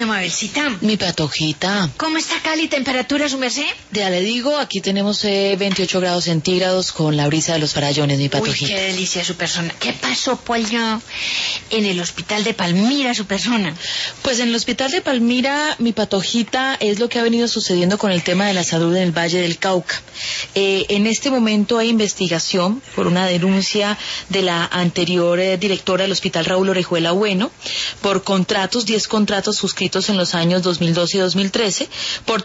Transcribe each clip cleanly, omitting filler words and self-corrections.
Mabelcita. Mi patojita. ¿Cómo está Cali? ¿Temperatura, su merced? Ya le digo, aquí tenemos 28 grados centígrados con la brisa de los farallones, mi patojita. Uy, qué delicia su persona. ¿Qué pasó, pollo, en el hospital de Palmira, su persona? Pues en el hospital de Palmira, mi patojita, es lo que ha venido sucediendo con el tema de la salud en el Valle del Cauca. En este momento hay investigación por una denuncia de la anterior directora del hospital, Raúl Orejuela Bueno, por contratos, 10 contratos suscritos en los años 2012 y 2013 por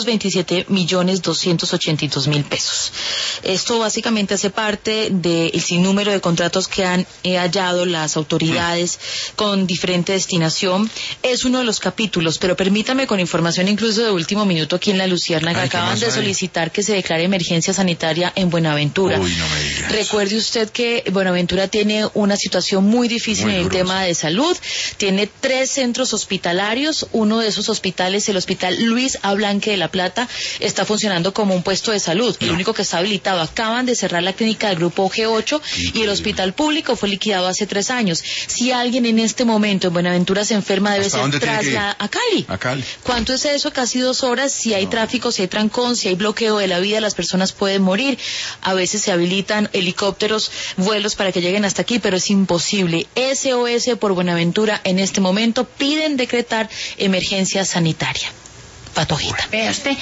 327.282.000 pesos. Esto básicamente hace parte del sinnúmero de contratos que han hallado las autoridades con diferente destinación. Es uno de los capítulos, pero permítame, con información incluso de último minuto aquí en La Luciérnaga, acaban de solicitar que se declare emergencia sanitaria en Buenaventura. Uy, no me digas. Recuerde usted que Buenaventura tiene una situación muy difícil en el tema de salud. Tiene 3 centros hospitalarios. Uno de esos hospitales, el Hospital Luis A. Blanque de La Plata, está funcionando como un puesto de salud. El único que está habilitado. Acaban de cerrar la clínica del grupo G8 y el hospital público fue liquidado hace 3 años. Si alguien en este momento en Buenaventura se enferma, debe ser trasladado a Cali. A Cali. ¿Cuánto es eso? Casi 2 horas. Si hay tráfico, si hay trancón, si hay bloqueo de la vía, las personas pueden morir. A veces se habilitan helicópteros, vuelos para que lleguen hasta aquí, pero es imposible. SOS por Buenaventura en este momento piden decretar emergencia sanitaria. Patojita. Vea usted.